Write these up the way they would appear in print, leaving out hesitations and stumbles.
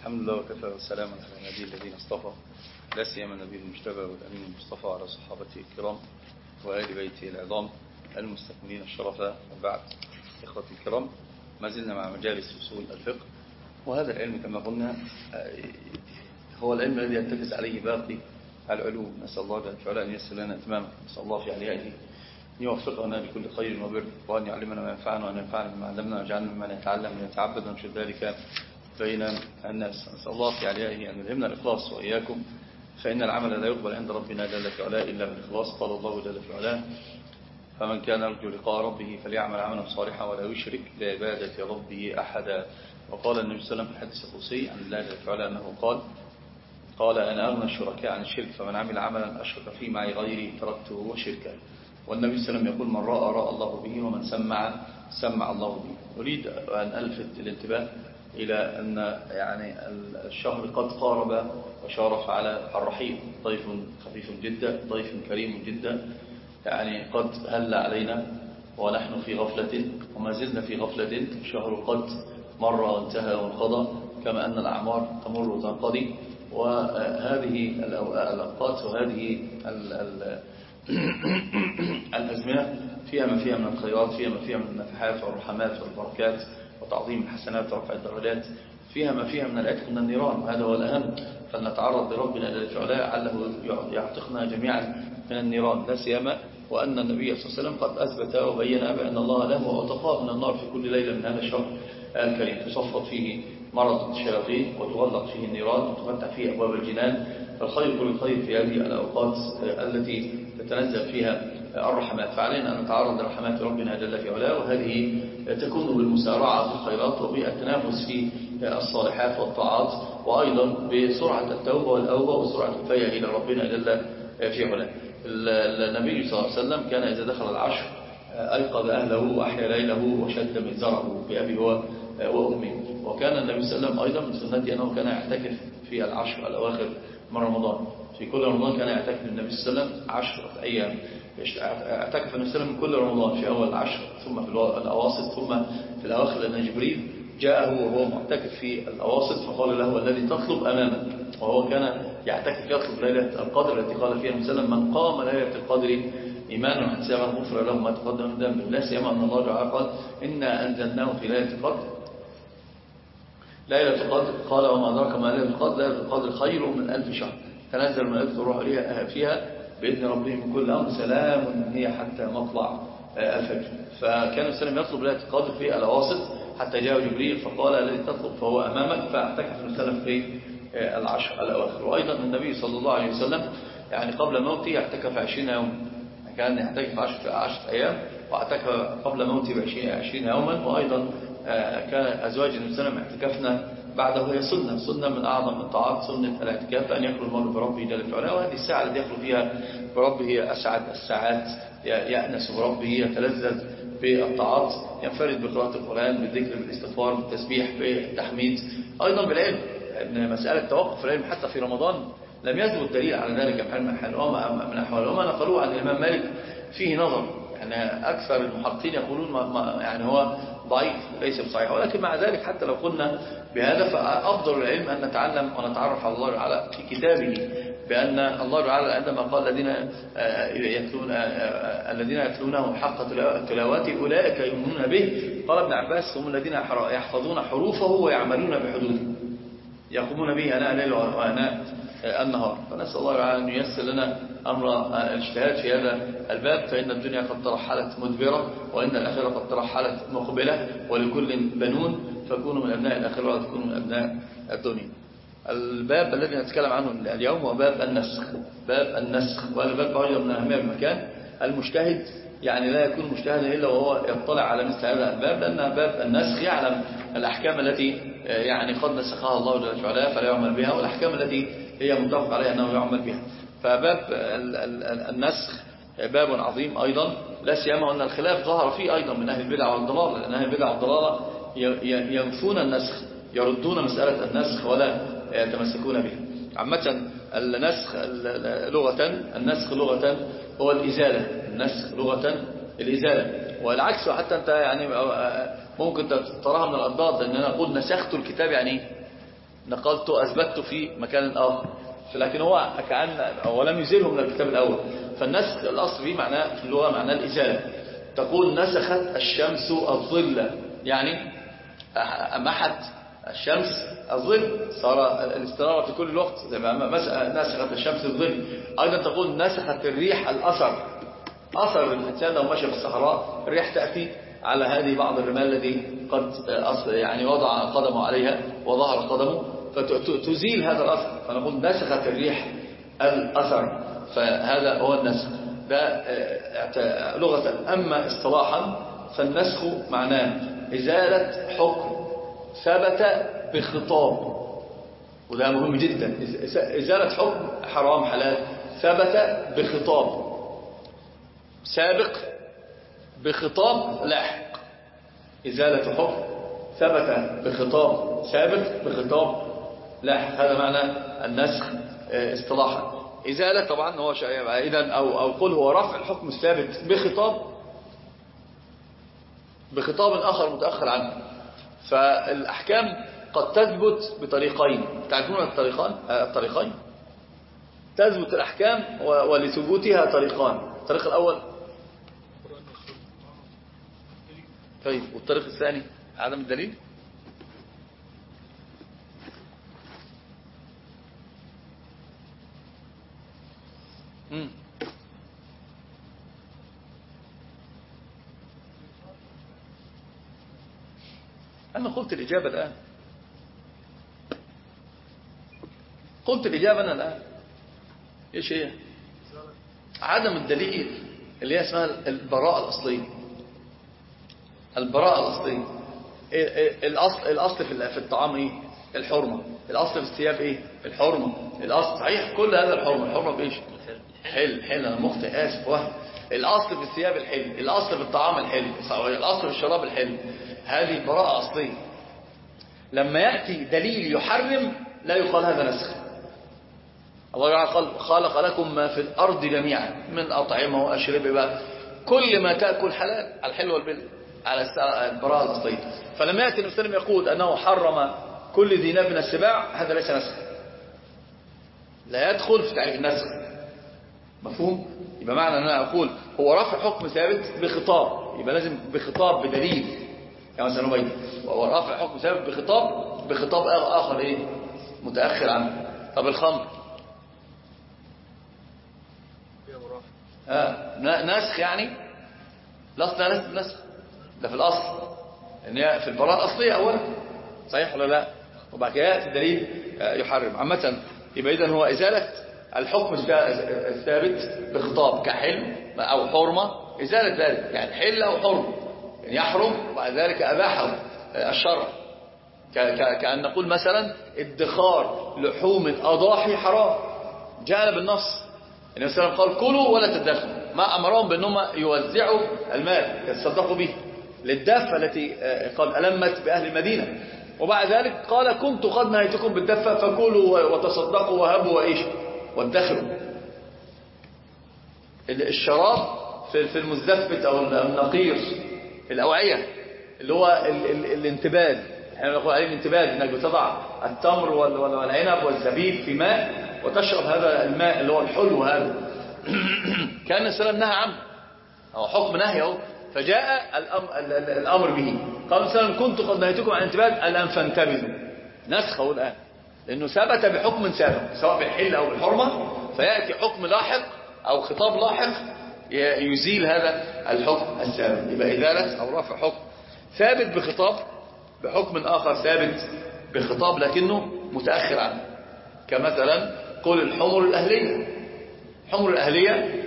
الحمد لله وكفى والسلام على النبي الذين اصطفى، لا سيما النبي المجتبى والأمين المصطفى على صحابته الكرام وآل بيته العظام المستكملين الشرفاء. وبعد، إخوتي الكرام، ما زلنا مع مجالس أصول الفقه، وهذا العلم كما قلنا هو العلم الذي يرتكز عليه باقي العلوم. نسأل الله جل وعلا أن ييسر لنا إتمامه، نسأل الله في عليائه أن يوفقنا لكل خير وبر، وأن يعلمنا ما ينفعنا وأن ينفعنا بما علمنا، ويجعلنا ممن يتعلم ويتعبد ونشد ذلك بين الناس. نسأل الله في عليائه أن يلهمنا الإخلاص وإياكم، فإن العمل لا يقبل عند ربنا جل في علاه إلا بالإخلاص. قال الله جل في علاه: فمن كان يرجو لقاء ربه فليعمل عملا صالحا ولا يشرك بعبادة ربه أحدا. وقال النبي صلى الله عليه وسلم في الحديث القدسي عن الله جل في علاه أنه قال: أنا أغنى الشركاء عن الشرك، فمن عمل عملا أشرك فيه معي غيري تركته وشركه. والنبي صلى الله عليه وسلم يقول: من رأى الله به، ومن سمع الله به. أريد أن ألفت الانتباه إلى أن الشهر قد قارب وشارف على الرحيل، ضيف خفيف جدا، ضيف كريم جدا، قد هل علينا ونحن في غفلة، وما زلنا في غفلة. الشهر قد مر وانتهى وانقضى، كما أن الأعمار تمر وتنقضي، وهذه الأوقات وهذه الأزمنة فيها ما فيها من الخيرات، فيها ما فيها من النفحات والرحمات والبركات وتعظيم الحسنات ورفع الدرجات، فيها ما فيها من العتق من النيران، وهذا هو الأهم. فلنتعرض لربنا جل وعلا علّه يعتقنا جميعا من النيران، لا سيما وأن النبي صلى الله عليه وسلم قد أثبت وبين بأن الله له أتقاه من النار في كل ليلة من هذا الشهر الكريم، تصفد فيه مرض الشياطين وتغلق فيه النيران وتفتح فيه أبواب الجنان. فالخير كل الخير في هذه الأوقات التي تتنزل فيها الرحمات، فعلينا أن نتعرض لرحمات ربنا جل في علاه، وهذه تكون بالمسارعة في الخيرات وبالتنافس في الصالحات والطاعات، وأيضا بسرعة التوبة والأوبة وسرعة الفيء إلى ربنا جل في علاه. النبي صلى الله عليه وسلم كان إذا دخل العشر أيقظ أهله وأحيا ليله وشد مئزره بأبي وأمه. وكان النبي صلى الله عليه وسلم أيضا من سنته أنه كان يعتكف في العشر الأواخر من رمضان. في كل رمضان كان يعتكف النبي صلى الله عليه وسلم 10 أيام، اعتكف النبي صلى الله عليه وسلم من كل رمضان في أول العشر، ثم في الأواسط، ثم في الأواخر، لأن جبريل جاءه وهو معتكف في الأواسط فقال له: الذي تطلب أمامك. وهو كان يعتكف يطلب ليلة القدر التي قال فيها النبي صلى الله عليه وسلم: من قام ليلة القدر إيمانا واحتسابا غفر له ما تقدم من ذنبه. لا سيما أن الله تعالى قال: إنا أنزلناه في ليلة القدر. ليلة القدر قال: وما أدراك ما ليلة القدر؟ ليلة القدر خير من 1000 شهر، تنزل الملائكة والروح فيها بإذن ربهم من كل أمر، سلام هي حتى مطلع الفجر. فكان السلام يطلب ليلة القدر في الأواسط حتى جاء جبريل فقال: الذي تطلب فهو أمامك، فاعتكف السلام في العشر الأواخر. وأيضا النبي صلى الله عليه وسلم قبل موته اعتكف 20 يوم، كان يعتكف 10 أيام، واعتكف قبل موته ب20 يوما. وأيضا كان أزواج النبي صلى الله عليه وسلم اعتكفنا بعده، هي سنة من أعظم الطاعات، سنة الاعتكاف، أن يخلو المرء بربه جل وعلا. وهذه الساعة التي يخلو فيها بربه هي أسعد الساعات، يأنس بربه، يتلذذ بالطاعات، ينفرد بقراءة القرآن، بالذكر، بالاستغفار، بالتسبيح، بالتحميد، أيضا بالعلم. إن مسألة توقف العلم حتى في رمضان لم يثبت دليل على ذلك من أحوال. وما نقلوه عن الإمام مالك فيه نظر، أكثر المحققين يقولون هو ضعيف ليس بصحيح، ولكن مع ذلك حتى لو قلنا بهذا فأفضل العلم أن نتعلم ونتعرف على الله تعالى في كتابه، بأن الله تعالى عندما قال: الذين يتلونه حق تلاوته أولئك يؤمنون به. قال ابن عباس: هم الذين يحفظون حروفه ويعملون بحدوده، يقومون به آناء الليل وآناء النهار. فنسأل الله تعالى أن ييسر لنا أمر الاجتهاد في هذا الباب، فإن الدنيا قد ترحلت مدبرة، وإن الآخرة قد ترحلت مقبلة، ولكل بنون، فكونوا من أبناء الآخرة ولا تكونوا من أبناء الدنيا. الباب الذي نتكلم عنه اليوم هو باب النسخ. باب النسخ، وهذا باب أيضا من أهمية المكان. المجتهد لا يكون مجتهدا إلا وهو يطلع على مثل هذا الباب، لأن باب النسخ يعلم الأحكام التي قد نسخها الله جل وعلا فلا يعمل بها، والأحكام التي هي متفق عليها أنه يعمل بها. فباب النسخ باب عظيم أيضا، لا سيما أن الخلاف ظهر فيه أيضا من أهل البدع والضلال، لأن أهل البدع والضلال ينفون النسخ، يردون مسألة النسخ ولا يتمسكون به. عامة النسخ لغة هو الإزالة، النسخ لغة الإزالة، والعكس. وحتى أنت ممكن تراها من الأضداد، أن أنا أقول نسخت الكتاب نقلت أثبت في مكان آخر، لكن هو كأن ولم يزيله من الكتاب الأول. فالنسخ الأصل فيه معناه في اللغة معناه الإزالة. تقول نسخت الشمس الظل، يعني محت الشمس الظل، صار الاستمرار في كل الوقت، زي ما نسخت الشمس الظل. أيضا تقول نسخت الريح الأثر، أثر الإنسان لو مشى في الصحراء الريح تأتي على هذه بعض الرمال الذي قد يعني وضع قدمه عليها وظهر قدمه فتزيل هذا الأثر، فنقول نسخت الريح الأثر. فهذا هو النسخ ده لغة. أما اصطلاحا فالنسخ معناه إزالة حكم ثبت بخطاب، وده مهم جدا. إزالة حكم حرام حلال ثبت بخطاب سابق بخطاب لاحق. إزالة حكم ثبت بخطاب سابق بخطاب لاحق، هذا معنى النسخ اصطلاحا. إزالة طبعا هو إذن أو قل هو رفع الحكم الثابت بخطاب آخر متأخر عنه. فالأحكام قد تثبت بطريقين، تعرفون الطريقين تثبت الأحكام ولثبوتها طريقان. الطريق الأول طيب، والطريق الثاني عدم الدليل. أنا قلت الإجابة الآن، قلت الإجابة أنا الآن. إيش هي؟ عدم الدليل اللي هي اسمها البراءة الأصلية. البراءة الأصلية الأصل في الطعام إيه؟ الحرمة. الأصل في الثياب إيه؟ الحرمة. الأصل صحيح كل هذا الحرمة بإيش؟ حل أنا مخطئ آسف وهم. الأصل في الثياب الحل، الأصل في الطعام الحل، الأصل في الشراب الحل. هذه براءة أصلية. لما يأتي دليل يحرم لا يقال هذا نسخ. الله تعالى قال خلق لكم ما في الأرض جميعا من أطعمة وأشربة، كل ما تأكل حلال، الحل والبل، على البراءة الأصلية. فلما يأتي المسلم يقول أنه حرم كل ذي ناب من السباع، هذا ليس نسخ، لا يدخل في تعريف النسخ. مفهوم؟ يبقى معنى أن أنا أقول هو رفع حكم ثابت بخطاب، يبقى لازم بخطاب بدليل، يعني مثلا نبين هو رفع حكم ثابت بخطاب آخر إيه؟ متأخر عنه. طب الخمر نسخ، يعني الأصل لا نسخ، ده في الأصل إن هي في البراءة الأصلية أولا، صحيح ولا لا؟ وبعد كده يأتي الدليل يحرم. عامة يبقى إذن هو إزالة الحكم الثابت بخطاب كحل أو حرمة، إزالة ذلك يعني حل أو حرم، يعني يحرم وبعد ذلك أباحه الشرع. كأن نقول مثلا ادخار لحوم الأضاحي حرام، جاء بالنص. النبي صلى الله عليه وسلم قال كلوا ولا تدخروا، ما أمرهم بأنهم يوزعوا المال يتصدقوا به للدفة التي قد ألمت بأهل المدينة، وبعد ذلك قال كنت قد نهيتكم بالدفة فكلوا وتصدقوا وهبوا وإيش وادخروا. الشراب في المزدفت أو النقير، الأوعية اللي هو الانتباد، احنا نقول عليه الانتباد، انك بتضع التمر والعنب والزبيب في ماء وتشرب هذا الماء اللي هو الحلو هذا. كان السلام نهى عنه، هو حكم نهي اهو، فجاء الامر به. قال السلام كنت قد نهيتكم عن الانتباد الان فانتبذوا، نسخه الان لانه ثبت بحكم سابق سواء بالحل او بالحرمه، فياتي حكم لاحق او خطاب لاحق يزيل هذا الحكم السابق. يبقى ازاله او رفع حكم ثابت بحكم آخر ثابت بخطاب لكنه متأخر عنه. كمثلا قول الحمر الأهلية، الحمر الأهلية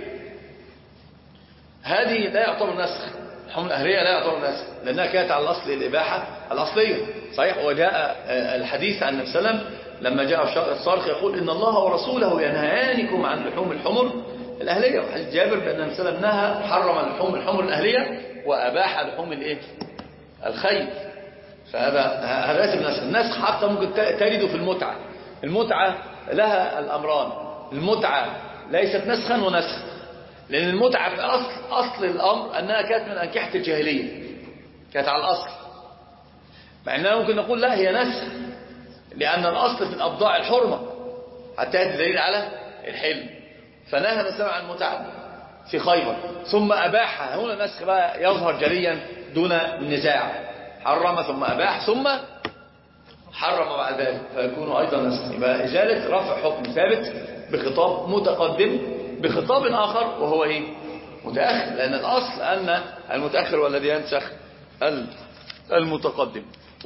هذه لا يعتبر نسخ، الحمر الأهلية لا يعتبر نسخ لأنها كانت على الأصل الإباحة الأصلية، صحيح. وجاء الحديث عن النبي صلى الله عليه وسلم لما جاء الصارخ يقول إن الله ورسوله ينهيانكم عن لحوم الحمر الأهلية، وحديث جابر بأن النبي صلى الله عليه وسلم نهى حرم لحوم الحمر الأهلية وأباح لحوم الخيل. فهذا ليس النسخ. حتى ممكن تجده في المتعة، المتعة لها الأمران، المتعة ليست نسخا ونسخ، لأن المتعة في أصل الأمر أنها كانت من أنكحة الجاهلية، كانت على الأصل، مع أننا ممكن نقول لا هي نسخ لأن الأصل في الأبضاع الحرمة حتى يأتي دليل على الحل. فنهى النبي عن المتعة في خيبر، ثم أباح. هنا النسخ بقى يظهر جليا دون النزاع، حرم ثم أباح ثم حرم بعد ذلك، فيكون أيضا نسخ. يبقى إزالة رفع حكم ثابت بخطاب متقدم بخطاب آخر وهو إيه؟ متأخر، لأن الأصل أن المتأخر والذي ينسخ المتقدم.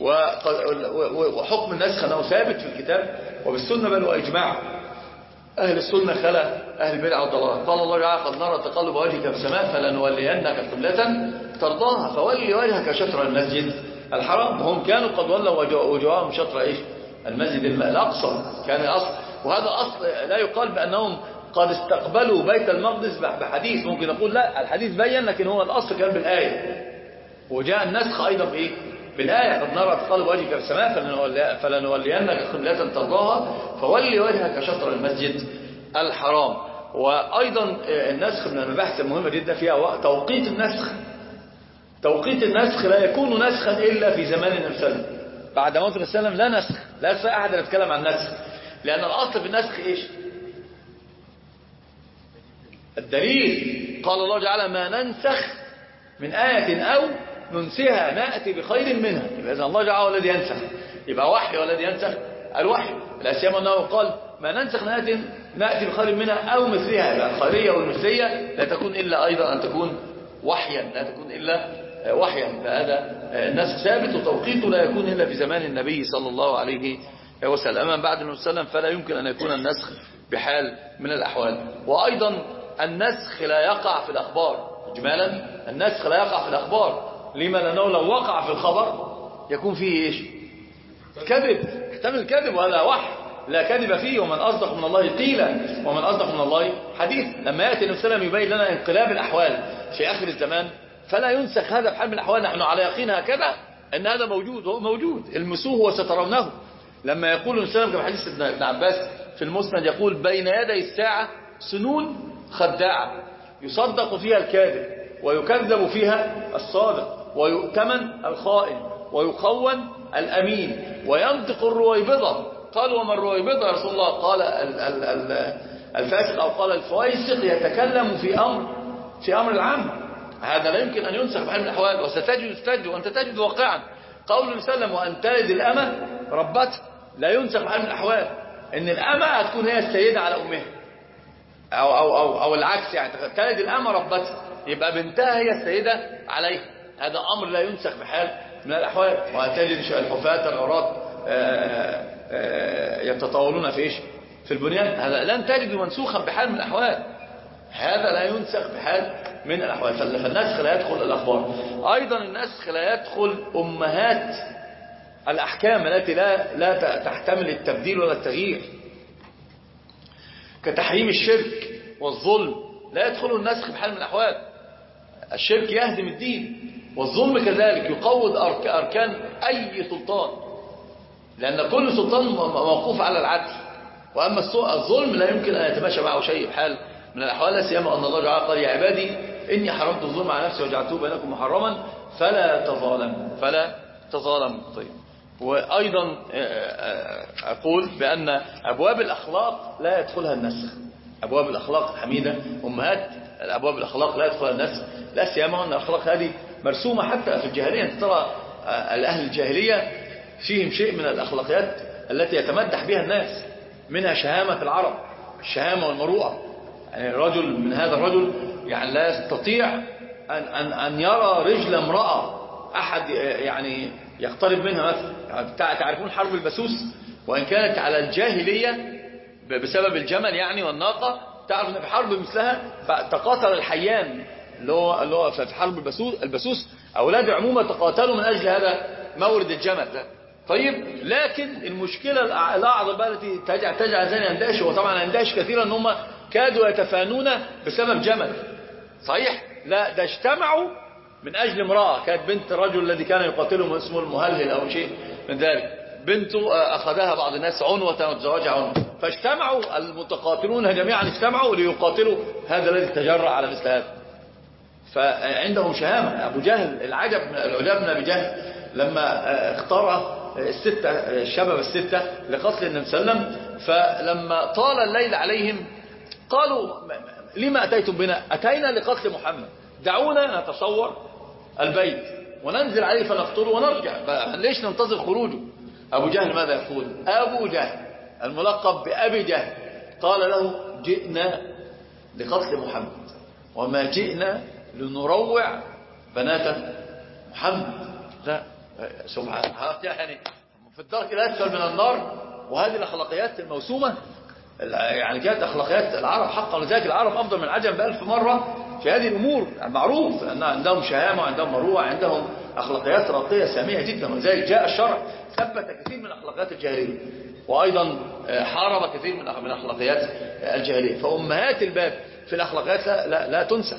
وحكم النسخ أنه ثابت في الكتاب وبالسنة، بل وإجماع أهل السنة خلا أهل البدع والضلال. قال الله تعالى: قد نرى تقلب وجهك في السماء فلنولينك قبلة ترضاها فولي وجهك شطر المسجد الحرام. وهم كانوا قد ولوا وجوههم شطر إيش؟ المسجد الأقصى. كان الأصل، وهذا أصل لا يقال بأنهم قد استقبلوا بيت المقدس بحديث. ممكن نقول لا، الحديث بين، لكن هو الأصل كان بالآية، وجاء النسخ أيضا بإيه؟ بالآية: قد نرى تقلب وجهك في السماء فلنولينك قبلة ترضاها فولي وجهك شطر المسجد الحرام. وأيضا النسخ من المباحث المهمة جدا فيها توقيت النسخ. توقيت النسخ لا يكون نسخا إلا في زمان النبي صلى الله عليه وسلم. بعد موت النبي صلى الله عليه وسلم لا نسخ، لا يستطيع أحد أن يتكلم عن نسخ، لأن الأصل في النسخ إيش؟ الدليل. قال الله تعالى: ما ننسخ من آية أو ننسها نأتي بخير منها. يبقى إذن الله تعالى الذي ينسخ، يبقى وحي والذي ينسخ الوحي. لا سيما أنه قال: ما ننسخ نأتي بخير منها أو مثلها. يبقى الخيرية والمثلية لا تكون إلا أيضا أن تكون وحيا، لا تكون إلا وحيا. فهذا النسخ ثابت، وتوقيته لا يكون إلا في زمان النبي صلى الله عليه وسلم. أما بعد النبي صلى الله عليه وسلم فلا يمكن أن يكون النسخ بحال من الأحوال. وأيضا النسخ لا يقع في الأخبار إجمالا. النسخ لا يقع في الأخبار. لما؟ لأنه لو وقع في الخبر يكون فيه إيش؟ كذب، يحتمل الكذب، وهذا وحي لا كذب فيه. ومن أصدق من الله قيلا ومن أصدق من الله حديث. لما يأتي النبي صلى الله عليه وسلم يبين لنا انقلاب الأحوال في آخر الزمان فلا ينسخ هذا بحال من الأحوال. نحن على يقين هكذا أن هذا موجود، هو موجود، المسوه وسترونه. لما يقول النبي صلى الله عليه وسلم كما حديث ابن عباس في المسند يقول: بين يدي الساعة سنون خداعة يصدق فيها الكاذب ويكذب فيها الصادق ويؤتمن الخائن ويخون الأمين وينطق الرويبضة. قال: وما الرويبضة يا رسول الله؟ قال: الفاسق، أو قال الفويسق، يتكلم في أمر العام. هذا لا يمكن أن ينسخ بحال من الأحوال. وستجد وأنت تجد واقعا قول النبي صلى الله عليه وسلم: وأن تلد الأمة ربتها. لا ينسخ بحال من الأحوال إن الأمة هتكون هي السيدة على أمها، أو العكس، يعني تلد الأمة ربتها يبقى بنتها هي السيدة عليها. هذا أمر لا ينسخ بحال من الأحوال. وتجد الحفاة العراة يتطاولون في إيش؟ في البنيان. هذا لن تجد منسوخا بحال من الأحوال. هذا لا ينسخ بحال من الأحوال. فالنسخ لا يدخل الأخبار. أيضا النسخ لا يدخل أمهات الأحكام التي لا تحتمل التبديل ولا التغيير، كتحريم الشرك والظلم. لا يدخل النسخ بحال من الأحوال. الشرك يهدم الدين، والظلم كذلك يقوض أركان أي سلطان، لأن كل سلطان موقوف على العدل. وأما الظلم لا يمكن أن يتماشى معه شيء بحال من الأحوال. لا سيما أن الله تعالى قال: يا عبادي إني حرمت الظلم على نفسي وجعلته بينكم محرما فلا تظالموا. طيب. وأيضا أقول بأن أبواب الأخلاق لا يدخلها النسخ. أبواب الأخلاق الحميدة، أمهات الأبواب الأخلاق لا يدخلها النسخ. لا سيما أن الأخلاق هذه مرسومة حتى في الجاهلية. أنت ترى الأهل الجاهلية فيهم شيء من الأخلاقيات التي يتمدح بها الناس، منها شهامة العرب، الشهامة والمروءة. يعني رجل من هذا الرجل يعني لا يستطيع أن يرى رجل امرأة أحد يعني يقترب منها مثلا. يعني تعرفون حرب البسوس؟ وإن كانت على الجاهلية بسبب الجمل يعني والناقة، تعرف أن في حرب مثلها تقاتل الحيان اللي هو في حرب البسوس أولاد عمومة تقاتلوا من أجل هذا مورد الجمل ده. طيب، لكن المشكلة الأعظم بقى التي تجعل ذلك يندهش، وطبعا يندهش كثيرا أن هم كادوا يتفانون بسبب جمل. صحيح؟ لا، ده اجتمعوا من أجل امرأة كانت بنت الرجل الذي كان يقاتله اسمه المهلهل أو شيء من ذلك. بنته أخذها بعض الناس عنوة وتزوجها عنوة، فاجتمعوا المتقاتلون جميعا اجتمعوا ليقاتلوا هذا الذي تجرأ على مثل هذا. فعندهم شهامة. أبو جهل، العجب من أبي جهل لما اختار الستة الشباب الستة لقتل النبي صلى الله عليه وسلم. فلما طال الليل عليهم قالوا لما أتيتم بنا؟ أتينا لقتل محمد، دعونا نتصور البيت وننزل عليه فنقتله ونرجع، ليش ننتظر خروجه؟ أبو جهل ماذا يقول؟ أبو جهل الملقب بأبي جهل قال له جئنا لقتل محمد وما جئنا لنروع بنات محمد. لا سبحان الله، يعني في الدرك الأسفل من النار. وهذه الأخلاقيات الموسومة يعني كانت أخلاقيات العرب حقا، ولذلك العرب أفضل من العجم ب1000 مرة في هذه الأمور. معروف أن عندهم شهامة وعندهم مروءة، عندهم أخلاقيات راقية سامية جدا، ولذلك جاء الشرع ثبت كثير من أخلاقيات الجاهلية، وأيضا حارب كثير من أخلاقيات الجاهلية. فأمهات الباب في الأخلاقيات لا تنسخ.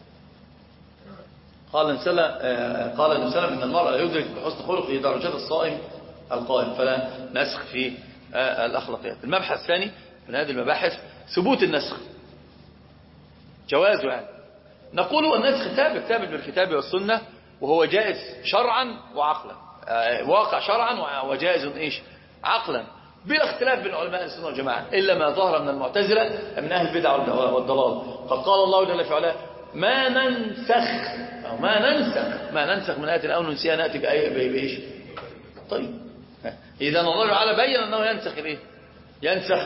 قال النبي صلى الله عليه وسلم إن المرء لا يدرك بحسن خلقه درجات الصائم القائم، فلا نسخ في الأخلاقيات. المبحث الثاني من هذه المباحث ثبوت النسخ، جوازه. يعني نقول النسخ ثابت بالكتاب والسنة، وهو جائز شرعا وعقلا، واقع شرعا وجائز ايش عقلا، بلا اختلاف بين علماء السنة والجماعة، إلا ما ظهر من المعتزلة من أهل البدع والضلال. قد قال الله جل في علاه ما ننسخ من آية أو ننسيها نأتي بإيش. طيب إذا الله تعالى بين أنه ينسخ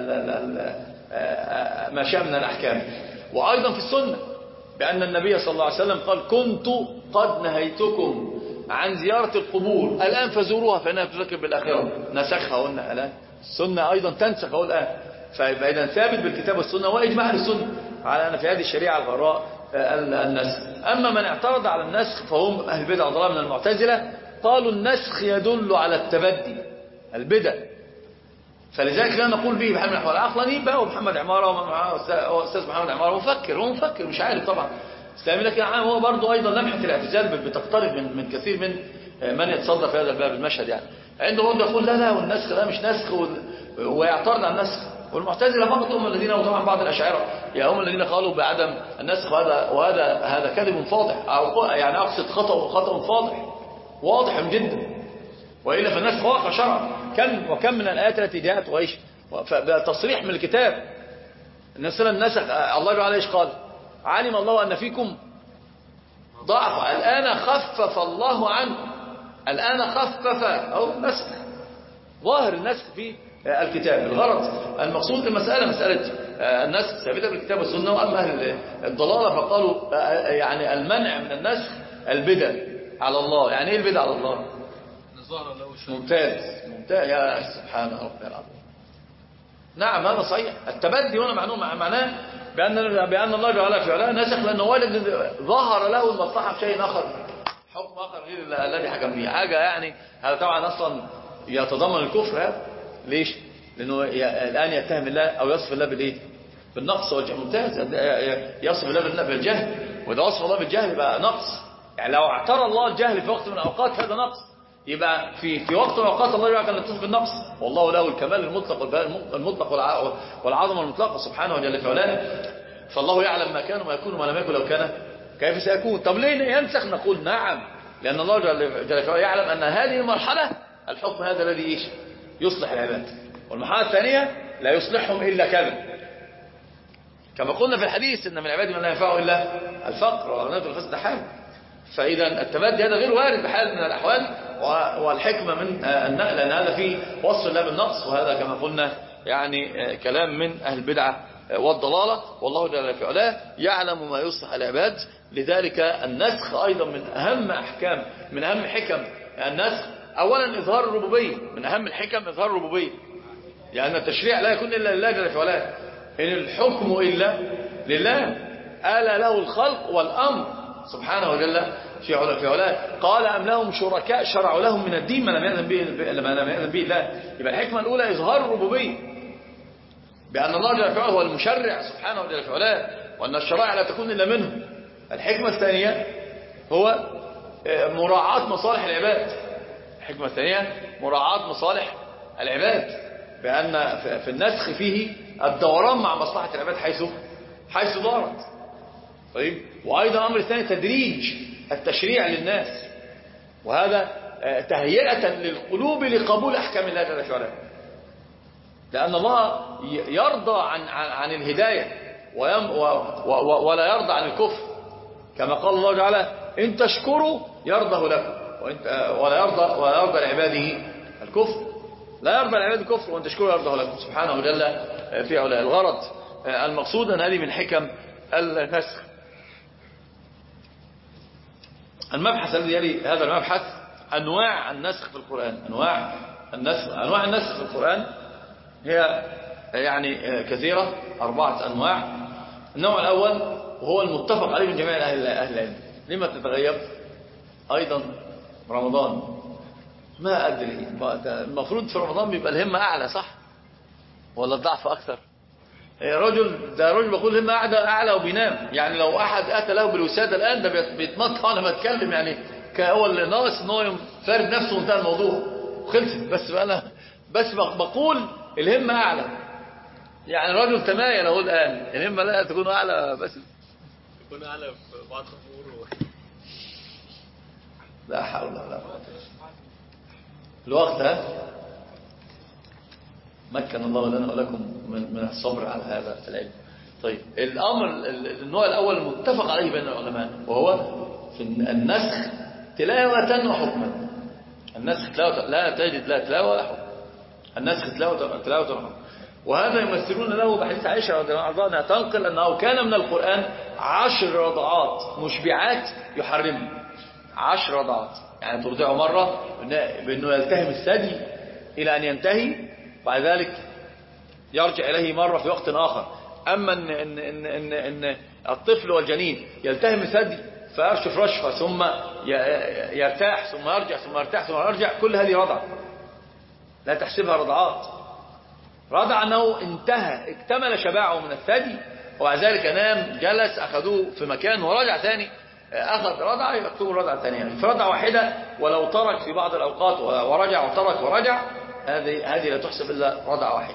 ما شاء من الأحكام. وأيضا في السنة بأن النبي صلى الله عليه وسلم قال كنت قد نهيتكم عن زيارة القبور الآن فزوروها فإنها تذكر بالآخرة. نسخها قلنا الآن، السنة أيضا تنسخه الآن. فإذا ثابت بالكتاب والسنة وإجماع السنة على أن في هذه الشريعة الغراء النسخ. أما من اعترض على النسخ فهم أهل البدع والضلال من المعتزلة، قالوا النسخ يدل على التبدي البدع، فلذلك لا نقول به بحال من الأحوال عقلا. يبقى محمد عمارة وأستاذ محمد عمارة هو مفكر مش عارف طبعا إسلامي، لكن هو برضه أيضا لمحة الاعتزال بتقترب من كثير من يتصدر في هذا الباب المشهد. يعني عنده برضه يقول لا والنسخ ده مش نسخ ويعترض على النسخ. والمعتزلة فقط هم الذين، وطبعا بعض الأشاعرة هم الذين قالوا بعدم النسخ، وهذا كذب فاضح، أو يعني أقصد خطأ فاضح واضح جدا، وإلا فالنسخ واقع شرعا. وكم من الآيات التي جاءت وإيش تصريح من الكتاب. النسخ الله تعالى إيش قال؟ علم الله أن فيكم ضعف الآن خفف الله عنكم، الآن خفف أو نسخ، ظاهر النسخ في الكتاب. الغرض المقصود المسألة مسألة النسخ ثابتة بالكتاب والسنة. وأما أهل الضلالة فقالوا يعني المنع من النسخ البدع على الله. يعني إيه البدع على الله؟ ممتاز يا سبحان ربي العظيم. نعم هذا صحيح. التبدي هنا معناه بأن الله جعل في علاه نسخ، لأنه والد ظهر له المصلحة في شيء آخر، حكم آخر غير الذي حكم به، حاجة يعني هذا طبعا أصلا يتضمن الكفر. هذا ليش؟ لأنه الآن يتهم الله أو يصف الله بالإيه؟ بالنقص والجهل. ممتاز، يصف الله بالجهل، وإذا وصف الله بالجهل يبقى نقص. يعني لو اعترى الله الجهل في وقت من الأوقات هذا نقص، يبقى في وقت من الأوقات الله يعلم أن يتصف بالنقص، والله له الكمال المطلق والعظمة المطلقة سبحانه جل في علاه. فالله يعلم ما كان وما يكون وما لم يكن لو كان كيف سيكون. طب ليه ينسخ؟ نقول نعم لأن الله جل في علاه يعلم أن هذه المرحلة الحكم هذا الذي يصلح العباد، والمرحلة الثانية لا يصلحهم إلا كذا، كما قلنا في الحديث إن من العباد من لا ينفعه إلا الفقر والغنى والفسد حال. فإذا التبدي هذا غير وارد بحال من الأحوال، والحكمة من النقل أن هذا فيه وصف الله بالنقص، وهذا كما قلنا يعني كلام من أهل البدعة والضلالة. والله جل في علاه يعلم ما يصلح العباد. لذلك النسخ أيضا من أهم أحكام، من أهم حكم النسخ أولا إظهار الربوبية، من أهم الحكم إظهار الربوبية، لأن التشريع لا يكون إلا لله جل في علاه، إن الحكم إلا لله، ألا له الخلق والأمر سبحانه وجل في علاه. قال أم لهم شركاء شرعوا لهم من الدين ما لم يأذن به الله. يبقى الحكمة الأولى إظهار الربوبية، بأن الله جل في علاه هو المشرع سبحانه وجل في علاه، وأن الشرائع لا تكون إلا منه. الحكمة الثانية هو مراعاة مصالح العباد. الحكمة الثانية مراعاة مصالح العباد، بأن في النسخ فيه الدوران مع مصلحة العباد حيث دارت. طيب، وأيضا الأمر الثاني تدريج التشريع للناس، وهذا تهيئة للقلوب لقبول أحكام الله جل وعلا. لأن الله يرضى عن الهداية ولا يرضى عن الكفر، كما قال الله تعالى إن تشكروا يرضه لكم، ولا يرضى لعباده الكفر، لا يرضى لعباده الكفر وإن تشكروا يرضه لكم سبحانه جل في علاه. الغرض المقصود أن هذه من حكم النسخ. المبحث الذي يلي هذا المبحث أنواع النسخ في القرآن. أنواع النسخ في القرآن هي يعني كثيرة، 4 أنواع. النوع الأول وهو المتفق عليه من جميع أهل العلم. لما تتغيب أيضا رمضان؟ ما أدري، المفروض في رمضان بيبقى الهمة أعلى، صح ولا الضعف أكثر؟ رجل بقول الهمة أعلى وبينام. يعني لو أحد أتى له بالوسادة الآن ده بيتمطع لما اتكلم، يعني هو اللي ناقص إن هو فارد نفسه وانتهى الموضوع وخلصت. بس بقول الهمة أعلى. يعني الرجل تمايل أقول الآن الهمة لا تكون أعلى، بس تكون أعلى في بعض الأمور لا حول ولا قوة. الوقت مكن الله لنا ولكم من الصبر على هذا العلم. طيب النوع الأول المتفق عليه بين العلماء وهو في النسخ تلاوة وحكما. النسخ تلاوة، لا تجد لا تلاوة ولا حكم. النسخ تلاوة وحكم. وهذا يمثلون له بحديث عائشة رضي الله عنها أنها تنقل أنه كان من القرآن 10 رضعات مشبعات يحرم. 10 رضعات يعني ترضعه مرة بأنه يلتهم الثدي إلى أن ينتهي، بعد ذلك يرجع إليه مرة في وقت آخر. أما إن الطفل والجنين يلتهم الثدي فيرشف رشفة ثم يرتاح ثم يرجع ثم يرتاح ثم يرجع، كل هذه رضع لا تحسبها رضعات. رضع أنه انتهى اكتمل شباعه من الثدي وبعد ذلك نام جلس أخذوه في مكان ورجع ثاني أخذ رضع، يكتبوا رضع ثانية يعني في رضع واحدة. ولو ترك في بعض الأوقات ورجع وترك ورجع هذه لا تحسب إلا رضع واحد.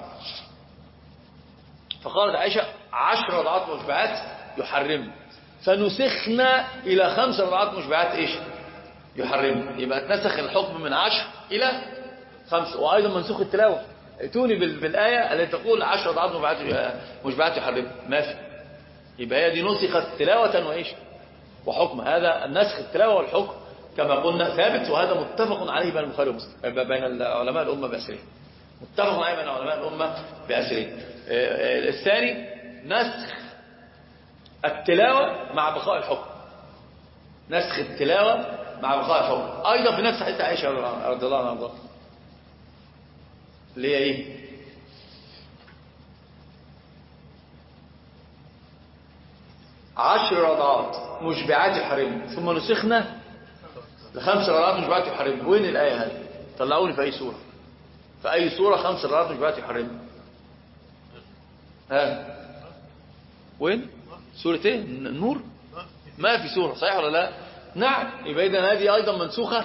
فقالت عائشة 10 رضعات مشبعات يحرم، فنسخنا إلى 5 رضعات مشبعات إيش يحرم. يبقى اتنسخ الحكم من 10 إلى 5. وأيضا منسوخ التلاوة، ائتوني بالآية التي تقول 10 رضعات مشبعات يحرم، ما في. يبقى هي دي نسخت تلاوة وإيش وحكم. هذا النسخ التلاوة والحكم كما قلنا ثابت، وهذا متفق عليه بين البخاري ومسلم بين علماء الأمة بأسرين. متفق عليه بين علماء الأمة بأسرين. الثاني نسخ التلاوة مع بقاء الحكم. نسخ التلاوة مع بقاء الحكم أيضا في نفس حديث عائشة رضي الله عنها اللي هي ايه؟ 10 رضعات مشبعات يحرم ثم نسخنا ل5 رضعات مشبعات يحرم. وين الآية هذه؟ طلعوني في أي سورة، في أي سورة 5 رضعات مشبعات يحرم؟ وين؟ سورة ايه؟ النور؟ ما في سورة، صحيح ولا لا؟ نعم. يبقى إذن هذه أيضا منسوخة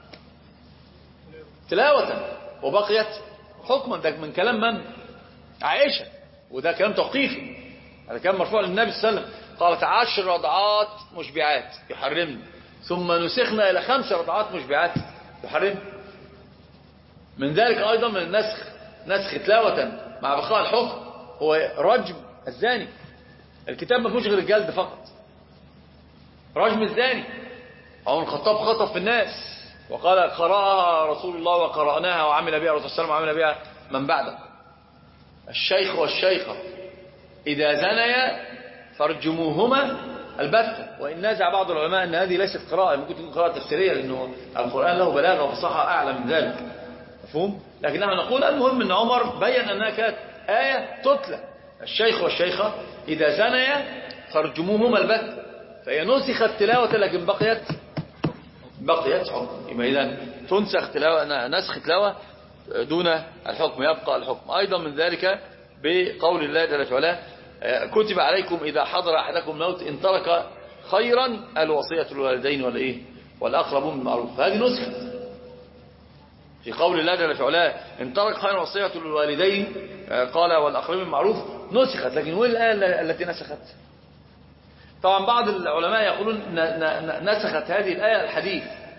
تلاوة وبقيت حكما. ده من كلام من؟ عائشة، وده كلام توقيفي، هذا كلام مرفوع للنبي صلى الله عليه وسلم. قالت 10 رضعات مشبعات يحرمن ثم نسخنا إلى 5 رضعات مشبعات يحرم. من ذلك أيضا من النسخ نسخ تلاوة مع بقاء الحكم هو رجم الزاني. الكتاب ما فيهوش غير الجلد فقط. رجم الزاني. عمر الخطاب خطب في الناس وقال قرأها رسول الله وقرأناها وعمل بها رسول الله وعمل بها من بعده. الشيخ والشيخة إذا زنيا فارجموهما البتة. وإن نازع بعض العلماء أن هذه ليست قراءة، ممكن تكون قراءة تفسيرية لأنه القرآن له بلاغة وفصاحة أعلى من ذلك، مفهوم؟ لكن نحن نقول المهم أن عمر بيّن أنها كانت آية تتلى. الشيخ والشيخة إذا زنيا فارجموهما البتة، فهي نسخت تلاوة لكن بقيت حكم. يبقى إذن تنسخ تلاوة، نسخ تلاوة دون الحكم، يبقى الحكم. أيضا من ذلك بقول الله جل وعلا كتب عليكم إذا حضر أحدكم الموت إن ترك خيرا الوصية للوالدين والإيه والأقربون بالمعروف. هذه نسخت في قول الله جل وعلا إن ترك خيرا الوصية للوالدين قال والأقربين بالمعروف، نسخت. لكن وين الآية التي نسخت؟ طبعا بعض العلماء يقولون نسخت هذه الآية الحديث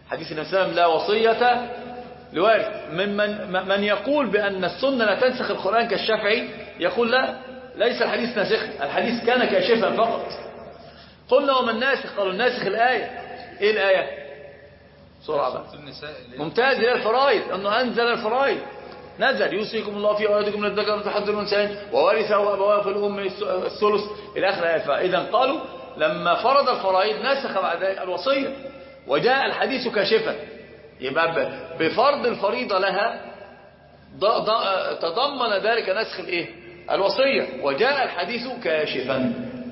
حديث النبي صلى الله عليه وسلم لا وصية لوارث. من يقول بأن السنة لا تنسخ القرآن كالشافعي يقول لا، ليس الحديث ناسخ، الحديث كان كاشفا فقط. قلنا وما الناسخ؟ قالوا الناسخ الآية. ايه الآية؟ بسرعة بقى. ممتاز، هي الفرائض، انه انزل الفرائض، نزل يوصيكم الله في اولادكم للذكر مثل حظ الانثيين وورثه ابواه في الام الثلث الى اخر الايه. فاذا قالوا لما فرض الفرائض نسخ بعد ذلك الوصيه، وجاء الحديث كاشفا، يبقى بفرض الفريضه لها تضمن ذلك نسخ الايه؟ الوصيه، وجاء الحديث كاشفا.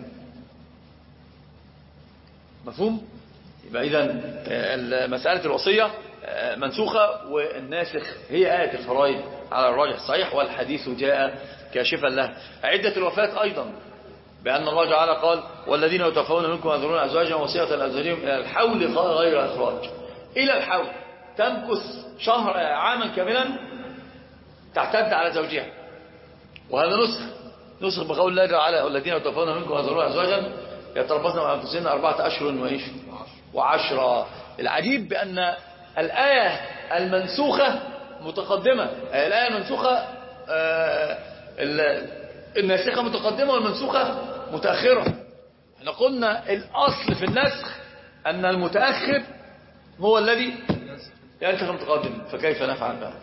مفهوم؟ يبقى إذن مسألة الوصية منسوخة، والناسخ هي آية الفرائض على الراجح الصحيح، والحديث جاء كاشفا لها. عدة الوفاة أيضا، بأن الله تعالى قال والذين يتوفون منكم يذرون أزواجا وصية لأزواجهم إلى الحول غير إخراج. إلى الحول تمكث شهر عاما كاملا تعتد على زوجها، وهذا نسخ بقول الله تعالى والذين يتوفون منكم يذرون أزواجا يتربصن بأنفسهن 4 أشهر و10. العجيب بأن الآية المنسوخة متقدمة، الآية المنسوخة الناسخة متقدمة والمنسوخة متأخرة. احنا قلنا الأصل في النسخ أن المتأخر هو الذي ينسخ المتقدم، فكيف نفعل بها؟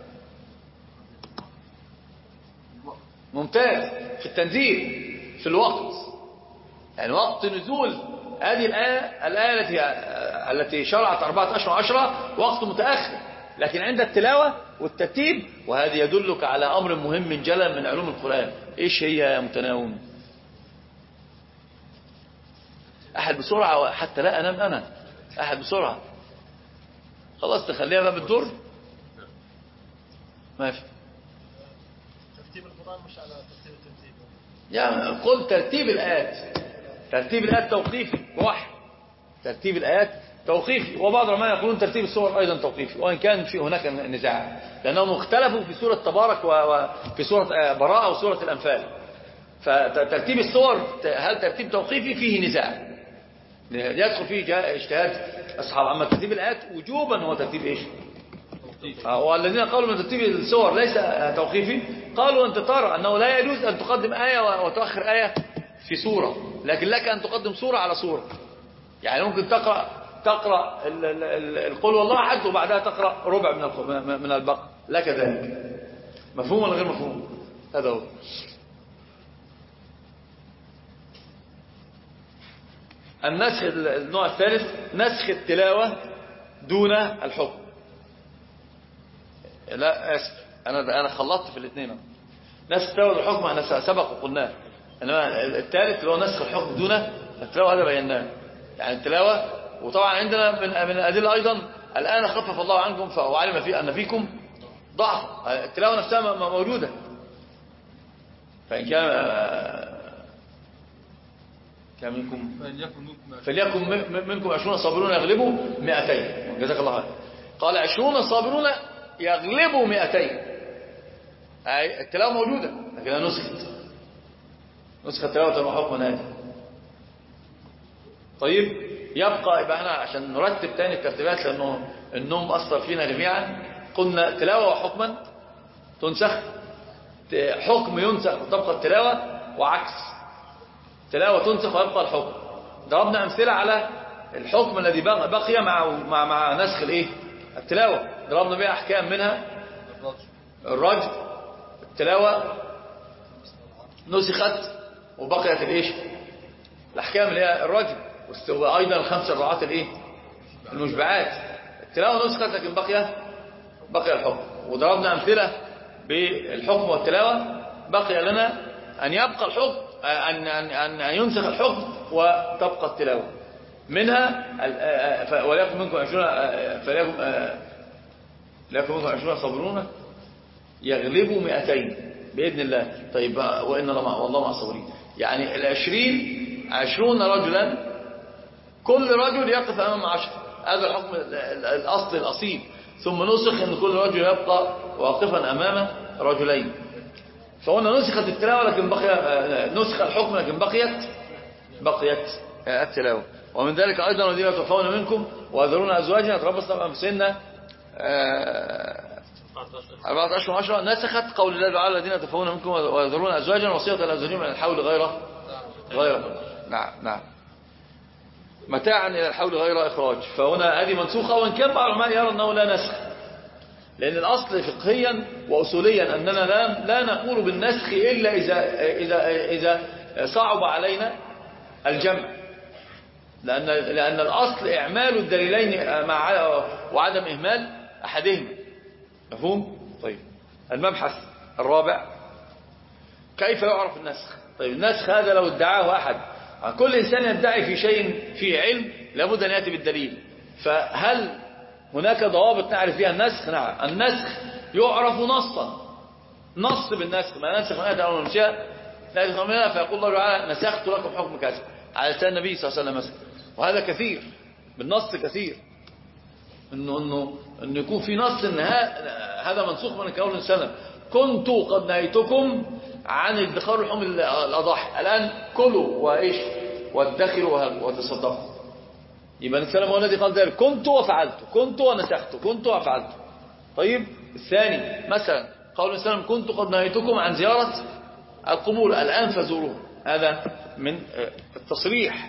ممتاز. في التنزيل في الوقت، يعني وقت نزول هذه الآية التي شرعت 4 أشهر و10 وقت متأخر، لكن عند التلاوة والترتيب، وهذا يدلك على أمر مهم جلا من علوم القرآن. إيش هي يا متناوم؟ أحد بسرعة حتى لا أنام أنا. أحد بسرعة. خلاص تخليها بقى بالدور. ما في ترتيب القرآن مش على ترتيب الترتيب. يعني قل ترتيب الآيات. ترتيب الآيات توقيفي وحي، ترتيب الآيات توقيفي، وبعض العلماء يقولون ترتيب السور أيضا توقيفي، وإن كان في هناك نزاع، لأنهم اختلفوا في سورة تبارك وفي سورة براءة وسورة الأنفال. فترتيب السور هل ترتيب توقيفي؟ فيه نزاع، يدخل فيه اجتهاد أصحاب. أما ترتيب الآيات وجوبا هو ترتيب إيش؟ والذين قالوا من ترتيب السور ليس توقيفي قالوا أنت ترى أنه لا يجوز أن تقدم آية وتؤخر آية في سورة، لكن لك أن تقدم سورة على سورة. يعني ممكن تقرأ القول والله أحد وبعدها تقرأ ربع من البقرة، لك ذلك. مفهوم ولا غير مفهوم؟ هذا هو. النسخ النوع الثالث نسخ التلاوة دون الحكم. لا اسف، انا خلطت في الاثنين. نسخ التلاوة والحكم احنا سبق وقلناه، انما الثالث اللي هو نسخ الحكم دون التلاوة هذا بيناه. يعني التلاوة، وطبعا عندنا من الادله ايضا الان خفف الله عنكم وعلم ان فيكم ضعف. التلاوة نفسها موجودة، فإن كان منكم فليكن منكم 20 صابرون يغلبوا 200. جزاك الله خير. قال 20 صابرون يغلبوا 200. التلاوة موجودة لكنها نسخت تلاوة وحكم آية. طيب يبقى احنا عشان نرتب تاني الترتيبات، لأنه النوم أثر فينا جميعا. قلنا تلاوة وحكما تنسخ، حكم ينسخ وتبقى التلاوة، وعكس تلاوة تنسخ ويبقى الحكم. ضربنا أمثلة على الحكم الذي بقي مع نسخ التلاوة، ضربنا بها أحكام منها الرجم. التلاوة نسخت وبقيت الأحكام اللي هي الرجم، وأيضا ال5 رضعات المشبعات. التلاوة نسخت لكن بقي الحكم. وضربنا أمثلة بالحكم والتلاوة، بقي لنا أن يبقى الحكم، أن ينسخ الحكم وتبقى التلاوة. منها وليكن منكم 20 صابرون يغلبوا 200 بإذن الله. طيب وإن والله مع الصابرين. يعني 20 رجلا، كل رجل يقف أمام 10. هذا الحكم الأصل الأصيل. ثم نسخ أن كل رجل يبقى واقفا أمام رجلين. فهنا نسخت التلاوة لكن نسخ الحكم لكن بقيت التلاوة. ومن ذلك أيضا الذين يتوفون منكم ويذرون أزواجا يتربصن بأنفسهن 4 أشهر و10 نسخت قول الله تعالى الذين يتوفون منكم ويذرون أزواجا وصية لأزواجهم من الحول غير نعم متاعا إلى الحول غير إخراج. فهنا هذه منسوخة، وإن كان بعض العلماء يرى أنه لا نسخ، لأن الأصل فقهيا وأصوليا أننا لا نقول بالنسخ إلا إذا صعب علينا الجمع، لأن الأصل إعمال الدليلين وعدم إهمال أحدهما. مفهوم؟ طيب، المبحث الرابع كيف يعرف النسخ؟ طيب، النسخ هذا لو ادعاه أحد، كل إنسان يدعي في شيء فيه علم لابد أن يأتي بالدليل. فهل هناك ضوابط نعرف فيها النسخ؟ نعم، النسخ يعرف نص بالنسخ، ما ننسخ من آية أو ننسيها لا يدخل منها فيقول الله تعالى نسخت لكم حكم كذا على لسان النبي صلى الله عليه وسلم مثلا. وهذا كثير بالنص، كثير انه يكون في نص ان هذا منسوخ من قول سنة كنت قد نهيتكم عن ادخار لحوم الاضاحي، الان كلوا وايش وادخروا وتصدقوا. يبقى السلام هو الذي قال ذلك، كنت وفعلت، كنت ونسخت، كنت وفعلت. طيب، الثاني مثلا قول السلام كنت قد نهيتكم عن زيارة القبور، الآن فزوروه، هذا من التصريح.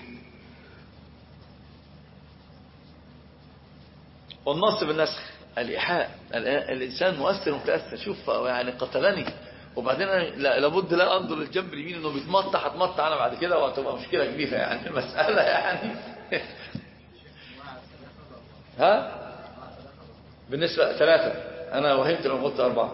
والنص بالنسخ الإيحاء، الإنسان مؤثر متأثر، شوف يعني قتلني، وبعدين لابد لا أنظر للجنب اليمين انه بيتمطح اتمطح انا بعد كده، وهتبقى مشكلة كبيرة يعني المسألة يعني ها بالنسبة 3 انا وهمت لو قلت 4.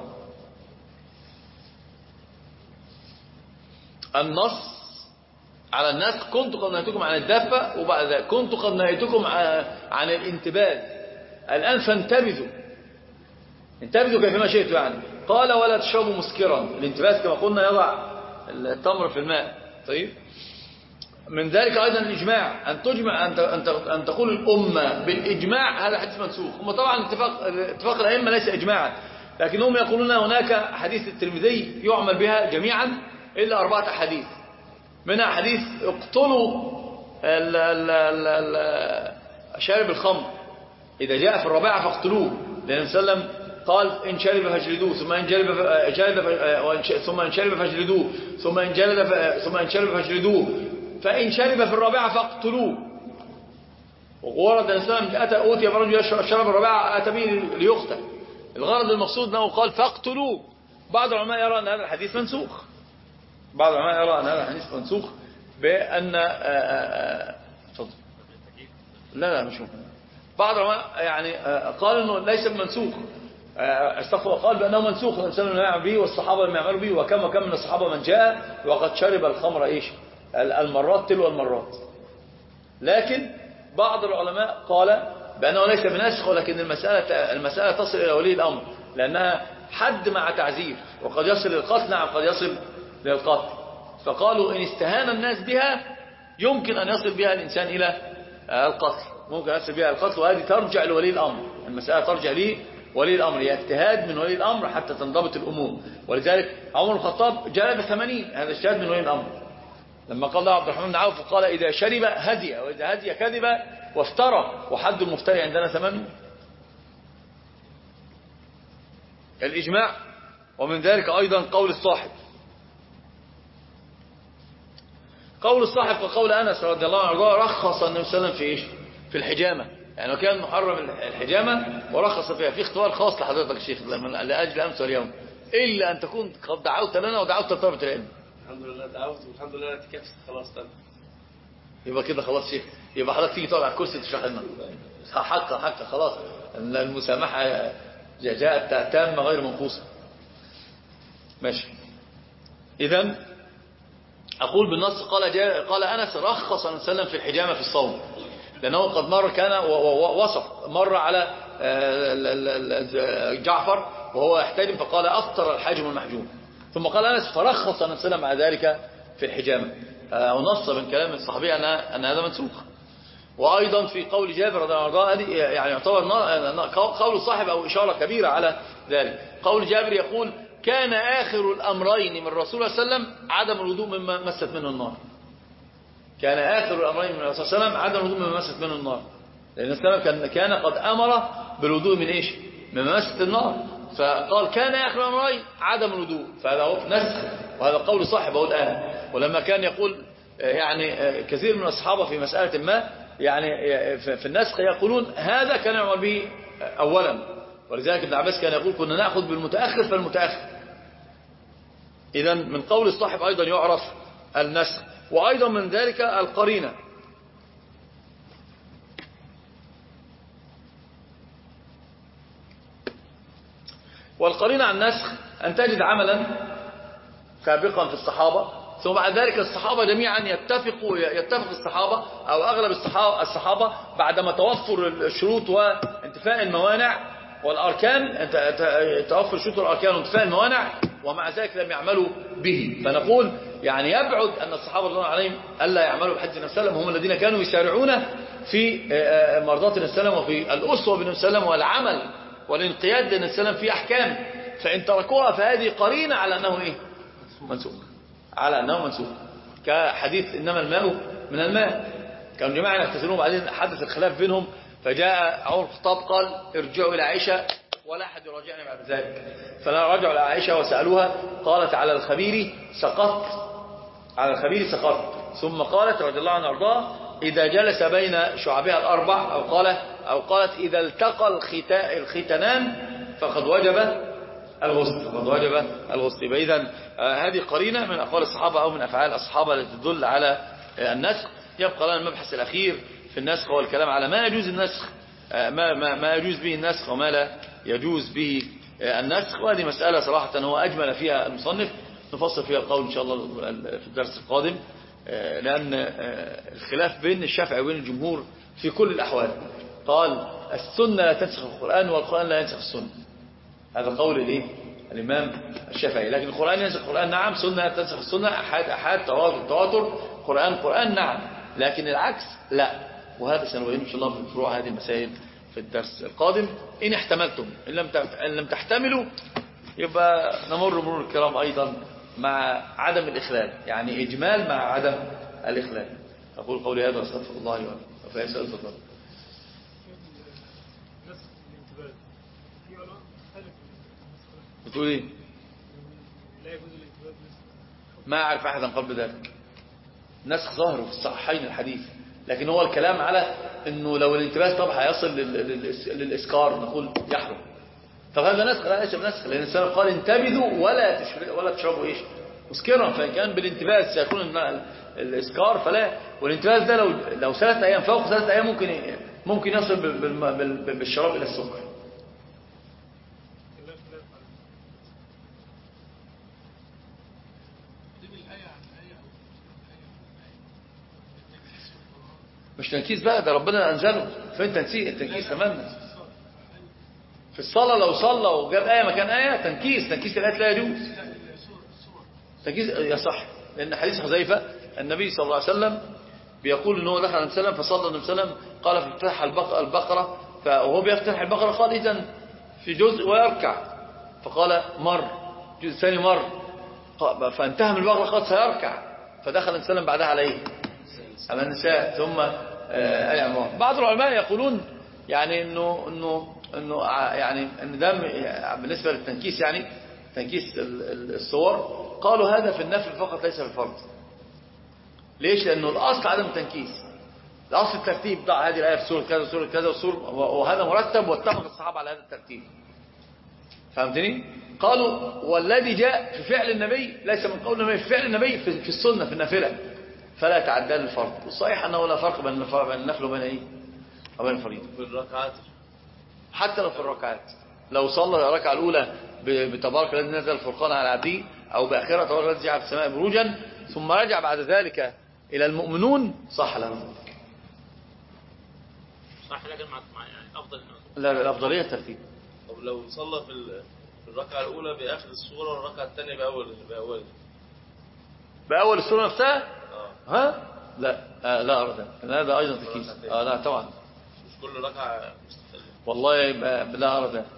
النص على النسخ كنت قد نهيتكم عن الدفة، وبعد ذلك كنت قد نهيتكم عن الانتباذ، الآن فانتبذوا، انتبذوا كيفما شئتوا يعني. قال ولا تشربوا مسكرا، الانتباذ كما قلنا يضع التمر في الماء. طيب، من ذلك أيضا الإجماع، أن تجمع أن تقول الأمة بالإجماع، هذا حديث منسوخ. هم طبعا اتفاق الأئمة ليس إجماعا، لكنهم يقولون هناك حديث الترمذي يعمل بها جميعا إلا 4 أحاديث، منها حديث اقتلوا شارب الخمر إذا جاء في الرابعة فاقتلوه، لأن صلى الله عليه وسلم قال إن شرب فاجلدوه، ثم إن شرب فاجلدوه، ثم إن شرب فاجلدوه، فإن شرب في الرابعة فاقتلوه. وورد أن الإسلام أوتي برجل يشرب الرابعة أتى به ليقتل، الغرض المقصود أنه قال فاقتلوه. بعض العلماء يرى أن هذا الحديث منسوخ، بعض العلماء يرى أن هذا الحديث منسوخ بأن لا مش ممكن. بعض العلماء يعني قال انه ليس منسوخ، استغفر، قال بانه منسوخ، الانسان لم يعمل به والصحابه لم يعملوا به، وكم من الصحابه من جاء وقد شرب الخمر المرات تلو المرات. لكن بعض العلماء قال بانه ليس بنسخ، ولكن المساله تصل الى ولي الامر، لانها حد مع تعزير، وقد يصل للقتل. نعم، قد يصل للقتل. فقالوا ان استهان الناس بها يمكن ان يصل بها الانسان الى القتل، ممكن يصل بها القتل، وهذه ترجع لولي الأمر، المسألة ترجع لولي الأمر، هي اجتهاد من ولي الأمر حتى تنضبط الأمور. ولذلك عمر الخطاب جلب 80، هذا اجتهاد من ولي الأمر. لما قال له عبد الرحمن بن عوف قال إذا شرب هدي، وإذا هدي كذب وافترى، وحد المفتري عندنا 80. الإجماع. ومن ذلك أيضا قول الصاحب، قول الصاحب وقول أنس رضي الله عنه رخص النبي صلى الله عليه وسلم في إيش؟ في الحجامة، يعني كان محرم الحجامة ورخص فيها. في اختبار خاص لحضرتك الشيخ لأجل أمس واليوم، إلا أن تكون قد دعوت لنا ودعوت لطلبة العلم. الحمد لله دعوت، والحمد لله اعتكفت خلاص تم. يبقى كده خلاص شيخ، يبقى حضرتك تيجي تقعد على الكرسي تشرح لنا حق خلاص، المسامحة جاءت تامة غير منقوصة. ماشي. إذن أقول بالنص قال أنس رخص النبي صلى الله عليه وسلم في الحجامة في الصوم، لأنه قد مر كان مر على جعفر وهو يحتجم فقال أفطر الحاجم المحجوم، ثم قال أنس فرخص النبي صلى الله عليه وسلم مع ذلك في الحجامة، ونص من كلام الصحابي أن هذا منسوخ. وأيضا في قول جابر رضي الله عنه يعني يعتبر قول صاحب أو إشارة كبيرة على ذلك. قول جابر يقول كان آخر الأمرين من رسول الله صلى الله عليه وسلم عدم الوضوء مما مست منه النار. كان آخر الأمرين من الرسول صلى الله عليه وسلم عدم الوضوء من ممسة منه النار، لأن السلام كان قد أمر بالوضوء من إيش؟ من ممسة النار، فقال كان آخر الأمرين عدم الوضوء، فهذا هو نسخ، وهذا قول صاحب أقول الآن. ولما كان يقول يعني كثير من الصحابة في مسألة ما يعني في النسخ يقولون هذا كان يعمل به أولا، ولذلك ابن عباس كان يقول كنا نأخذ بالمتأخر فالمتأخر. إذن من قول الصاحب أيضا يعرف النسخ، وأيضا من ذلك القرينة. والقرينة عن النسخ أن تجد عملا سابقا في الصحابة، ثم بعد ذلك الصحابة جميعا يتفق الصحابة أو أغلب الصحابة بعدما توفر الشروط وانتفاء الموانع والأركان، توفر الشروط والأركان وانتفاء الموانع، ومع ذلك لم يعملوا به. فنقول يعني يبعد أن الصحابة رضي الله عنهم ألا يعملوا بحديث النبي صلى الله عليه وسلم، هم الذين كانوا يسارعون في مرضات النبي صلى الله عليه وسلم وفي الأسوة بالنبي صلى الله عليه وسلم والعمل والانقياد للنبي صلى الله عليه وسلم في أحكام، فإن تركوها فهذه قرينة على أنه إيه؟ منسوخ، على أنه منسوخ، كحديث إنما الماء من الماء. كانوا جماعة يختزلون بعدين حدث الخلاف بينهم، فجاء عمر الخطاب قال ارجعوا إلى عائشة ولا أحد يراجعني بعد ذلك، فلا رجعوا إلى عائشة وسألوها قالت على الخبير سقطت، على الخبير سقطت. ثم قالت رضي الله عنها وارضاها إذا جلس بين شعبها الأربع أو قالت إذا التقى الختنان فقد وجب الغسل. إذن هذه قرينة من أقوال الصحابة أو من أفعال الصحابة التي تدل على النسخ. يبقى لنا المبحث الأخير في النسخ هو الكلام على ما يجوز النسخ، ما يجوز به النسخ وما لا يجوز به النسخ. وهذه مسألة صراحة هو أجمل فيها المصنف، نفصل فيها القول إن شاء الله في الدرس القادم، لأن الخلاف بين الشافعي وبين الجمهور في كل الأحوال. قال السنة لا تنسخ القرآن والقرآن لا ينسخ السنة، هذا قول الايه الإمام الشافعي. لكن القرآن ينسخ القرآن نعم، سنة لا تنسخ السنة، أحاد تواتر، قرآن نعم، لكن العكس لا. وهذا سنبين إن شاء الله في فروع هذه المسائل في الدرس القادم إن احتملتم. إن لم تحتملوا يبقى نمر مرور الكرام أيضا مع عدم الإخلال، يعني إجمال مع عدم الإخلال. أقول قولي هذا وأستغفر الله لي ولكم. وفي سؤال تفضل. بتقول ايه؟ ما أعرف أحدا قال بذلك. نسخ ظاهر في الصحيحين الحديث، لكن هو الكلام على انه لو الانتباه طبعا هيصل للإسكار نقول يحرم. طب هذا نسخ؟ لا ليس بنسخ، لأن السلام قال انتبذوا ولا تشربوا ايش مسكرا، فإن كان بالانتباه سيكون الإسكار فلا. والانتباه ده لو 3 أيام فوق 3 أيام ممكن يصل بالشراب إلى السكر. مش تنكيس بقى، ده ربنا أنزله. فين التنكيس تماما في الصلاة؟ لو صلى وجاب آية مكان آية تنكيس الآيات لا يجوز. تنكيس يا صح، لأن حديث حذيفة النبي صلى الله عليه وسلم بيقول إنه دخل النبي صلى الله عليه وسلم فصلى النبي صلى الله عليه وسلم قال في افتتاح البقرة، وهو بيفتتح البقرة قال إذن في جزء ويركع، فقال مر جزء ثاني مر، فانتهى من البقرة قال سيركع، فدخل النبي صلى الله عليه وسلم بعدها على النساء ثم آل عمران. بعض العلماء يقولون يعني انه يعني ان ده بالنسبه للتنكيس، يعني تنكيس الصور، قالوا هذا في النفل فقط ليس في الفرض. ليش؟ لانه الاصل عدم التنكيس، الاصل الترتيب، ضع هذه الايه في سوره كذا وسوره كذا وهذا مرتب، واتفق الصحابه على هذا الترتيب. فهمتني؟ قالوا والذي جاء في فعل النبي ليس من قول النبي، في فعل النبي في السنه في النافله فلا تعدى للفرض. والصحيح أنه لا فرق بين النفل وبين إيه؟ وبين الفريضة في الركعات، حتى لو في الركعات. لو صلى الركعة الأولى بتبارك الذي نزل الفرقان على عبده، أو بآخرة تبارك الذي جعل في السماء بروجا، ثم رجع بعد ذلك إلى المؤمنون صح له ذلك. صح، لكن يعني أفضل. لا، الأفضلية الترتيب. طب لو صلى في الركعة الأولى بآخر السورة والركعة الثانية بأول السورة نفسها؟ ها؟ لا أرى ذلك، هذا أيضا تنكيس. لا طبعا مش كل ركعة والله يبقى لا أرى ذلك.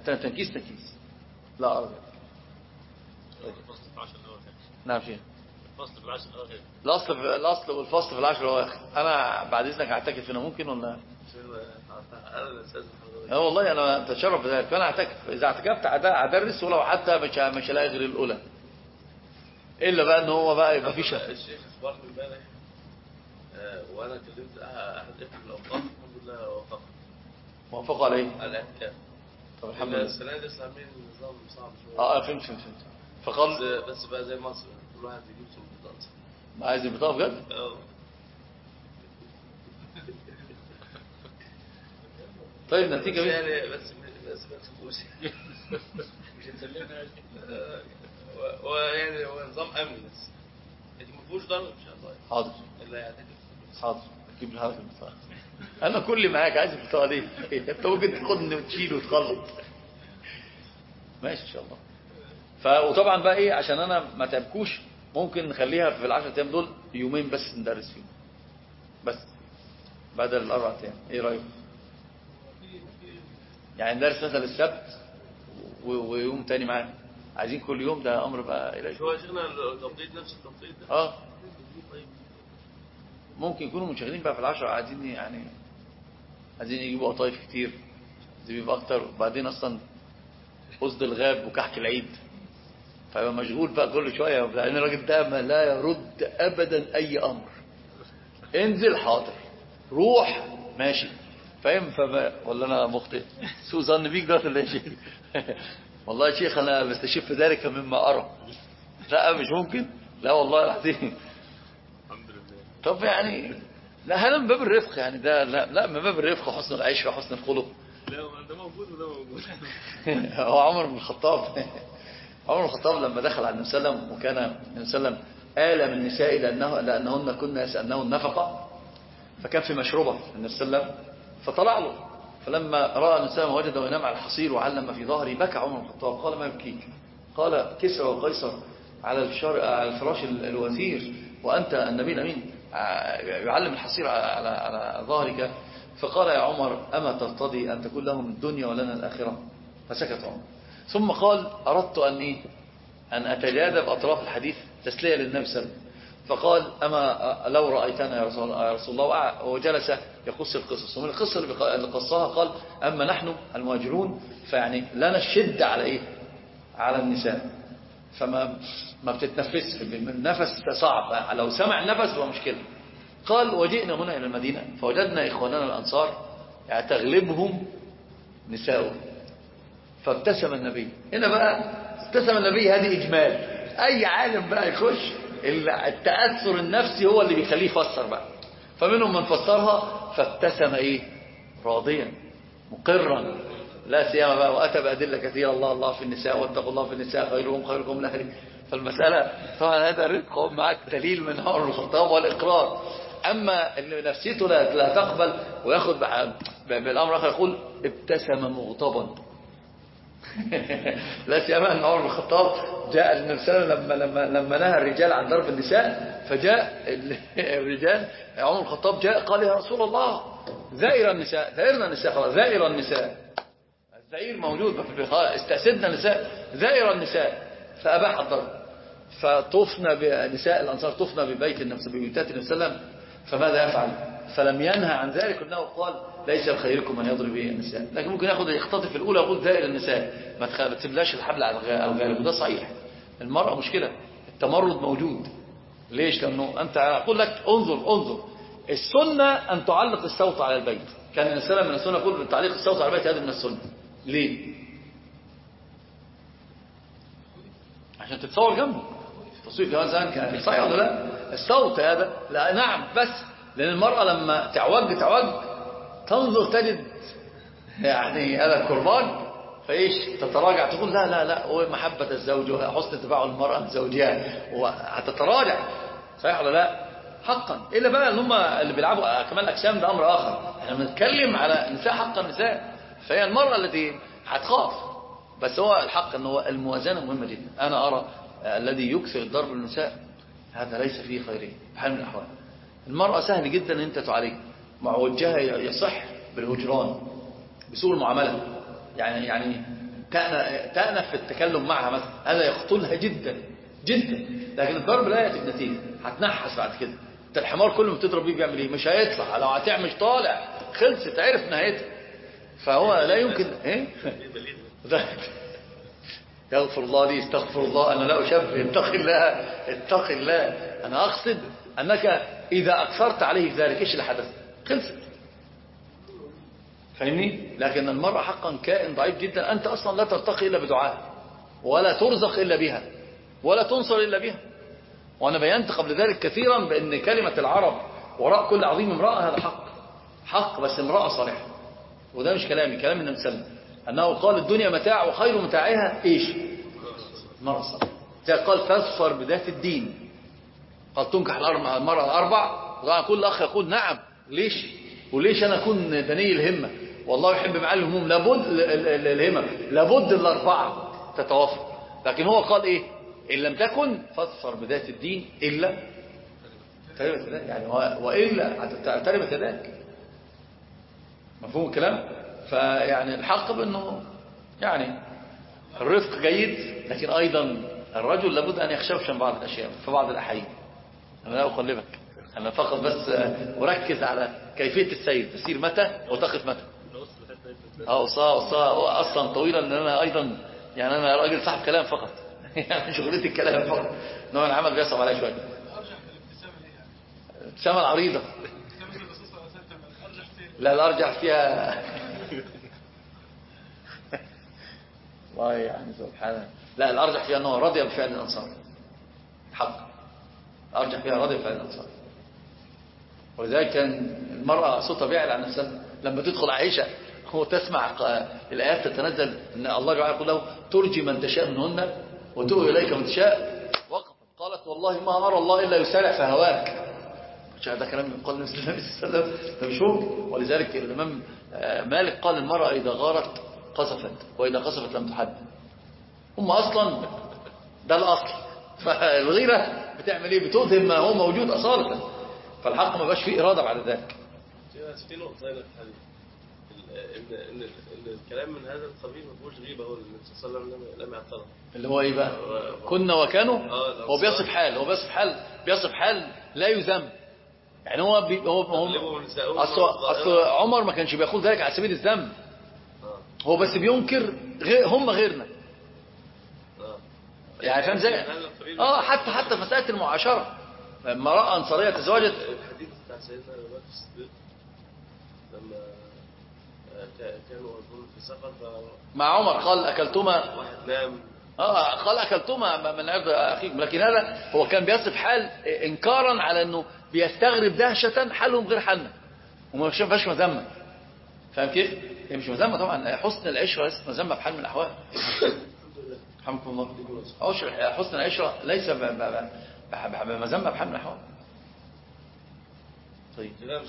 تنكيس لا أرى ذلك. نعم شيخ. فصل في العشر الأخير. الأصل والفصل في العشر الأواخر. أنا بعد إذنك أعتكف هنا ممكن ولا؟ أنا الأستاذ حضرتك. والله أنا أتشرف بذلك. أنا أعتكف، إذا اعتكفت أدرس ولو حتى مش هلاقي غير الأولى، إلا بقى إن هو بقى يبقى في شهر. الشيخ أخبرني امبارح وأنا كلمت أحد إخوة الأوقاف الحمد لله وافقوا على إيه؟ على الاعتكاف. طب الحمد لله. السنة دي عاملين نظام صعب شوية. فهمت. فقال بس بقى زي مصر كل واحد يجيب سلطات. عايز البطاقة بجد؟ طيب نتيجة بس ايه؟ يعني بس فلوس مش هتسلمنا ويعني هو نظام امن بس لكن ما فيهوش ضرر ان شاء الله. حاضر. الا يعتكف. حاضر اجيب لحضرتك البطاقة. انا كل معاك عايز البطاقة دي. انت ممكن تاخدني وتشيل وتخلط. ماشي ان شاء الله. وطبعا بقى ايه عشان انا ما تعبكوش، ممكن نخليها في ال10 ايام دول يومين بس ندرس فيهم بس بدل ال4 ايام. ايه رايك؟ يعني ندرس مثلا السبت ويوم تاني معاه. عايزين كل يوم، ده امر بقى الى هو شيخنا التوقيت نفس التوقيت ده. طيب ممكن يكونوا منشغلين بقى في ال10 عايزين يجيبوا قطايف كتير، عايزين يبقى اكتر. وبعدين اصلا قصد الغاب وكحك العيد، فيبقى مشغول بقى كل شويه. لان الراجل ده ما لا يرد ابدا اي امر. انزل حاضر، روح ماشي، فاهم؟ ولا انا مخطئ؟ سوء ظن بيك ده ولا يا شيخ؟ والله يا شيخ انا بستشف ذلك مما ارى. لا مش ممكن، لا والله العظيم. الحمد لله. طب يعني لا، هذا من باب الرفق يعني، ده لا من باب الرفق وحسن العيش وحسن الخلق. لا ده موجود وده موجود. هو عمر بن الخطاب لما دخل على النبي صلى الله عليه وسلم، وكان النبي صلى الله عليه وسلم آلم النساء لأنهن كن يسألنه النفقة، فكان في مشروبة النبي صلى الله عليه وسلم، فطلع له. فلما رأى النبي صلى الله عليه وسلم وجده ينام على الحصير وعلم في ظهره، بكى عمر بن الخطاب. قال ما يبكيك؟ قال كسرى وقيصر على الفراش الوثير وأنت النبي الأمين يعلم الحصير على ظهرك. فقال يا عمر أما ترتضي أن تكون لهم الدنيا ولنا الآخرة؟ فسكت عمر. ثم قال أردت أن أتجاذب أطراف الحديث تسلية للنبي صلى الله عليه وسلم. فقال أما لو رأيتنا يا رسول الله، وجلس يقص القصص. ومن القصة اللي قصها قال أما نحن المهاجرون فيعني لنا الشدة على النساء، فما بتتنفس، النفس صعب، لو سمع النفس هو مشكلة. قال وجئنا هنا إلى المدينة فوجدنا إخواننا الأنصار يعني تغلبهم نساؤهم، فابتسم النبي. هنا بقى ابتسم النبي، هذه إجمال. أي عالم بقى يخش التأثر النفسي هو اللي بيخليه يفسر بقى. فمنهم من فسرها فابتسم راضيا مقرا، لا سيما بقى وأتى بأدلة كثيرة، الله في النساء واتقوا الله في النساء خيركم لأهلهم. فالمسألة طبعا هذا رزق معك دليل من عمر بن الخطاب والإقرار. أما اللي نفسيته لا تقبل وياخد بالأمر آخر يقول ابتسم مغضبا. لا سيما أن عمر بن الخطاب جاء النبي صلى الله عليه وسلم لما نهى الرجال عن ضرب النساء، فجاء الرجال، عمر بن الخطاب جاء قال يا رسول الله زائر النساء خلاص، زائر النساء، الزئير موجود، استأسدنا النساء، زائر النساء، فأباح الضرب. فطفنا بنساء الأنصار، طفنا ببيوتات النبي صلى الله عليه وسلم، فماذا يفعل؟ فلم ينهى عن ذلك، انه قال ليس بخيركم من يضرب به النساء. لكن ممكن يخطف الأولى ويقول زائر النساء، ما تسيبلاش الحبل على الغالب، وده صحيح. المرأة مشكلة، التمرد موجود. ليش؟ لأنه أنت أقول لك انظر السنة أن تعلق الصوت على البيت. كان الإنسان من السنة يقول تعليق الصوت على البيت هذا من السنة. ليه؟ عشان تتصور جنبه. التصوير كمان زمان كان صحيح ولا لا؟ الصوت هذا لا، نعم، بس لأن المرأة لما تعوج تنظر تجد يعني هذا الكرباج، فإيش تتراجع تقول لا ومحبة الزوج وحسن تفاعل المرأة بزوجها وهتتراجع. صحيح ولا لا؟ حقا. إلا بقى ان هم اللي بيلعبوا كمان أجسام ده أمر آخر. احنا بنتكلم على نساء، حق النساء، فهي المرأة التي هتخاف. بس هو الحق ان هو الموازنة مهمة جدا. أنا أرى الذي يكثر الضرب للنساء هذا ليس فيه خيرية بحال من الأحوال. المرأة سهل جدا ان انت تعالج مع وجهها، يصح بالهجران بسوء المعاملة، يعني تأنف في التكلم معها مثلا، هذا يقتلها جدا جدا. لكن الضرب لا يأتي بنتيجة، هتنحس بعد كده. انت الحمار كل ما تضرب بيه بيعمل ايه؟ مش هيطلع، لو هتعمل طالع خلصت، عرف نهايتها. فهو لا يمكن ايه يغفر الله لي، استغفر الله، انا لا اشبه، اتق الله اتق الله. انا اقصد انك اذا اكثرت عليه ذلك ايش اللي حدث؟ خلصت. فاهمني؟ لكن المرأة حقا كائن ضعيف جدا، انت اصلا لا ترتقي الا بدعاء، ولا ترزق الا بها، ولا تنصر الا بها. وانا بينت قبل ذلك كثيرا بان كلمة العرب وراء كل عظيم امرأة، هذا حق بس امرأة صالحة. وده مش كلامي، كلام النبي صلى الله عليه وسلم، انه قال الدنيا متاع وخير متاعها ايش؟ المرأة الصالحة. قال فاظفر بذات الدين. قال تنكح المرأة الاربع. وطبعا كل اخ يقول نعم، ليش؟ وليش انا اكون دني الهمة؟ والله يحب معالي الهموم، لابد الهمة، لابد الاربعة تتوافق. لكن هو قال ايه؟ ان لم تكن فاظفر بذات الدين الا تربت يداك، يعني والا تربت يداك. مفهوم الكلام؟ فيعني الحق بانه يعني الرفق جيد، لكن ايضا الرجل لابد ان يخشوشن بعض الاشياء في بعض الاحيان. انا لا اقلبك، انا فقط بس اركز على كيفيه السير، تسير متى وتقف متى. اصلا طويلا، لان انا ايضا يعني انا راجل صاحب كلام فقط يعني شغلتي الكلام فقط، نوع العمل بيصعب عليا شويه. الابتسامه العريضه لا الارجح فيها والله يعني سبحانه. لا الارجح فيها انه رضي بفعل الانصار، حق الارجح فيها رضي بفعل الانصار. ولذلك كان المرأة صوتها بيعلى عن نفسها لما تدخل عائشة وتسمع الآيات تتنزل ان الله جل يقول له ترجي من تشاء منهن وتؤوي إليك من تشاء، وقفت قالت والله ما أرى الله إلا يسارع في هواك. ده كلام من قول النبي صلى الله عليه وسلم، ده مش ممكن. ولذلك الإمام مالك قال المرأة إذا غارت قذفت وإذا قذفت لم تحد. هم أصلا ده الأصل، فالغيرة بتعمل إيه؟ بتوهم ما هو موجود أصالة. فالحق ما بقاش فيه إرادة بعد ذلك. في نقطة هنا في الحديث إن الكلام من هذا القبيل ما فيهوش غيبة، هو النبي صلى الله عليه وسلم لم يعترض. اللي هو إيه بقى؟ كنا وكانوا. هو بيصف حال لا يذم. يعني هو أصل عمر ما كانش بيقول ذلك على سبيل الذم، هو بس بينكر هم غيرنا. يعني فاهم زي حتى مسألة المعاشرة، لما رأى أنصارية تزوجت. الحديث بتاع سيدنا أبو بكر الصديق لما كانوا يكونوا في سفر مع عمر قال أكلتما، واحد نام قال أكلتما من عرض أخيكم. لكن هذا هو كان بيصف حال إنكارا على أنه بيستغرب دهشة حالهم غير حالنا، وما فيهاش مذمة. فاهم كيف؟ هي مش مذمة طبعا، حسن العشرة ليست مذمة بحال من الأحوال. رحمكم الله. حسن العشرة ليس بمذمة بحال من الأحوال. طيب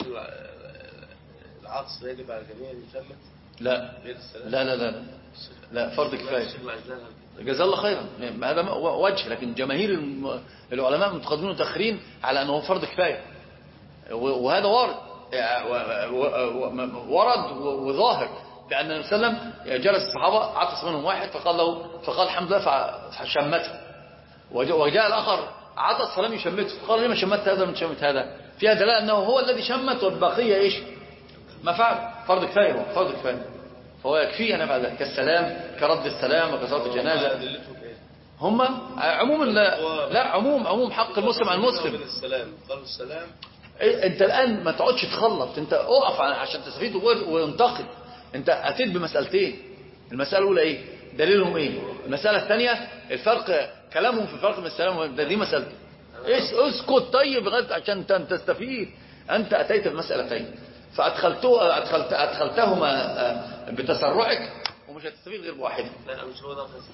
العطس يجب على الجميع يثمت؟ لا لا لا لا لا، فرض كفاية. جزاه الله خيرا، هذا وجه. لكن جماهير العلماء المتقدمين والمتأخرين على أنه فرض كفاية، وهذا ورد وظاهر، بأن النبي صلى الله عليه وسلم جلس الصحابة عطس منهم واحد فقال الحمد لله فشمته، وجاء الآخر عطس فلم يشمته فقال لما شمت هذا من شمت هذا، فيها دلالة أنه هو الذي شمت والبقية إيش ما فعل. فرض كفاية، هو فرض كفاية، فهو يكفي أنا بعد كالسلام كرد السلام وكصلاة الجنازة. هم عموما لا عموم حق المسلم على المسلم. السلام انت الآن ما تقعدش تخلط، انت اقف عشان تستفيد وانتقد. انت اتيت بمسألتين، المسألة الأولى ايه؟ دليلهم ايه؟ المسألة الثانية الفرق، كلامهم في الفرق من السلام، دي مسألة. اسكت طيب عشان تستفيد. انت اتيت بمسألتين فأدخلتهما بتسرعك ومش هتستفيد غير بواحدة. لا مش هو ده قصدي،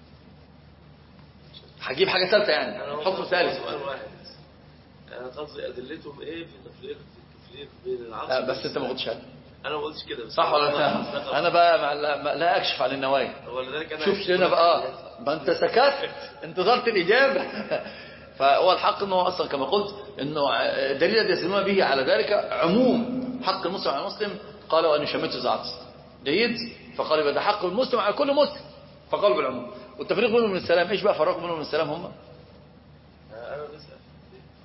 هجيب حاجة ثالثة يعني حكم ثالث. سؤال واحد، انا قصدي ادلتهم ايه في التفريق بين العصر. بس انت ما قلتش هذا. انا ما قلتش كده صح ولا لا؟ انا بقى لا اكشف عن النوايا. شوف هنا بقى ما انت سكت انتظرت الإجابة. فهو الحق انه اصلا كما قلت انه دليل يستدلون به على ذلك عموم حق المسلم على المسلم. قالوا ان يشمته زعطس جيد، فقال يبقى ده حق المسلم على كل مسلم، فقالوا بالعموم. والتفريق بينهم من السلام، ايش بقى فرقوا بينهم من السلام؟ هم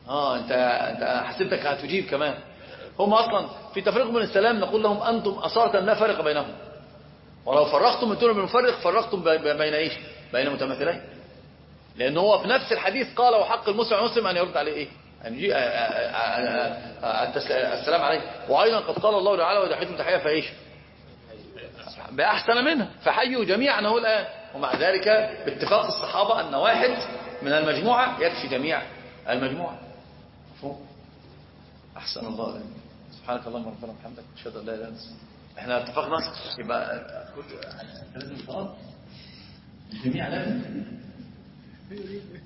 انت حسبتك هتجيب كمان. هم اصلا في تفريق من السلام نقول لهم انتم اصارة لا فرق بينهم، ولو فرقتم من دون المفرق فرقتم بين ايش؟ بين متماثلين. لان هو في نفس الحديث قال وحق المسلم ان يرد عليه ايه؟ ان يجي السلام عليه. وايضا قد قال الله تعالى واذا حييتم تحيه فايش؟ باحسن منها فحيوا جميعا هو الان. ومع ذلك باتفاق الصحابه ان واحد من المجموعه يكفي جميع المجموعه. مفهوم؟ احسن الله عليك. سبحانك اللهم ربنا وبحمدك اشهد ان لا اله الا انت. احنا اتفقنا يبقى لازم خلاص الجميع لازم